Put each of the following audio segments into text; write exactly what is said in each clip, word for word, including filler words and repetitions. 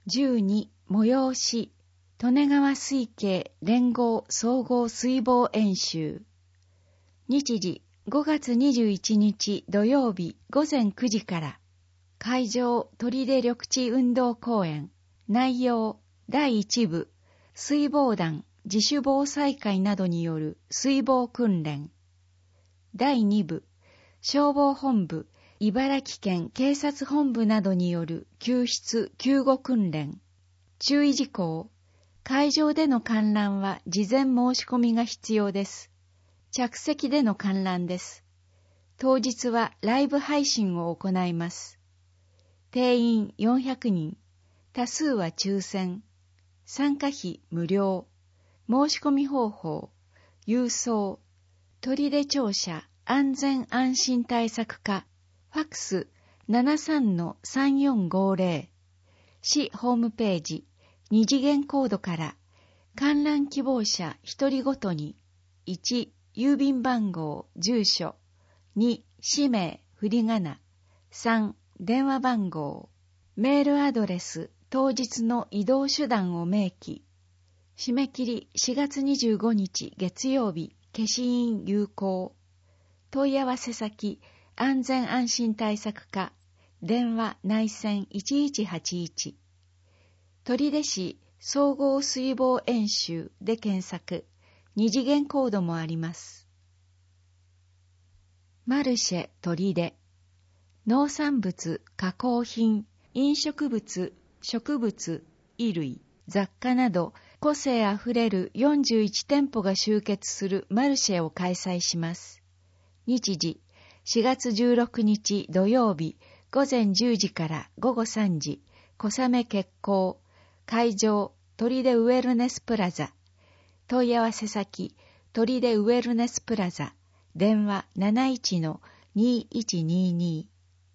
じゅうに催し利根川水系連合総合水防演習。日時ごがつにじゅういちにち土曜日ごぜんくじから会場砦緑地運動公園。内容だいいち部水防団自主防災会などによる水防訓練。だいに部消防本部茨城県警察本部などによる救出救護訓練。注意事項。会場での観覧は事前申し込みが必要です。着席での観覧です。当日はライブ配信を行います。定員よんひゃくにん。多数は抽選。参加費無料。申し込み方法。郵送。砦庁舎安全安心対策課。ファックス ななさんのさんよんごぜろ。市ホームページ。二次元コードから観覧希望者ひとりごとにいち郵便番号住所に氏名振り仮名さん電話番号メールアドレス当日の移動手段を明記。締め切りしがつにじゅうごにち月曜日消印有効。問い合わせ先安全安心対策課電話内線いちいちはちいち。取手市総合水防演習で検索。二次元コードもあります。マルシェ取手。農産物、加工品、飲食物、植物、衣類、雑貨など個性あふれるよんじゅういち店舗が集結するマルシェを開催します。日時しがつじゅうろくにち土曜日ごぜんじゅうじからごごさんじ小雨決行。会場砦ウェルネスプラザ。問い合わせ先砦ウェルネスプラザ電話 なないちのにいちにに。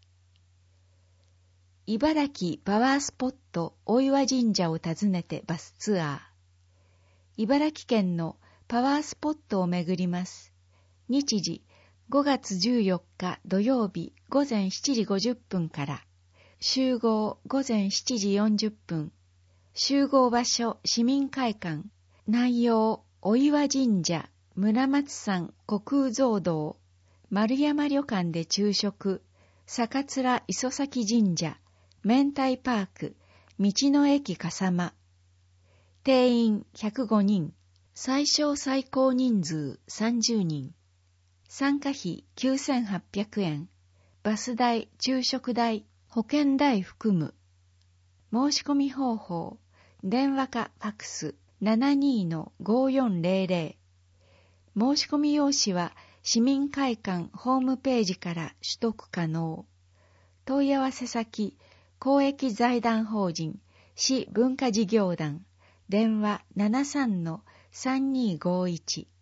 茨城パワースポット大岩神社を訪ねてバスツアー。茨城県のパワースポットを巡ります。日時ごがつじゅうよっか土曜日ごぜんしちじごじゅっぷんから。集合ごぜんしちじよんじゅっぷん。集合場所市民会館。内容大岩神社、村松山虚空蔵堂、丸山旅館で昼食、坂面磯崎神社、明太パーク、道の駅笠間。定員ひゃくごにん、最小最高人数さんじゅうにん。参加費きゅうせんはっぴゃくえん。バス代、昼食代、保険代含む。申し込み方法。電話かファックス ななにのごよんぜろぜろ。申し込み用紙は市民会館ホームページから取得可能。問い合わせ先公益財団法人市文化事業団電話 ななさんのさんにごいち。